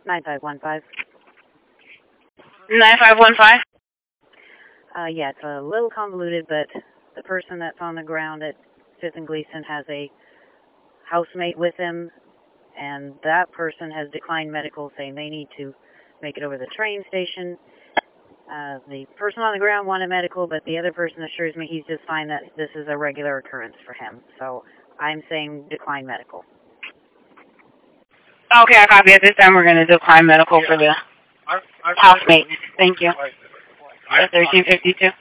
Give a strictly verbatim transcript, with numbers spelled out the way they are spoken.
nine five one five. nine five one five? Uh, yeah, it's a little convoluted, but the person that's on the ground at Fifth and Gleason has a housemate with him, and that person has declined medical, saying they need to make it over the train station. Uh, the person on the ground wanted medical, but the other person assures me he's just fine, that this is a regular occurrence for him. So I'm saying decline medical. Okay, I copy. At this time, we're going to decline medical for the housemate. Thank you. thirteen fifty-two.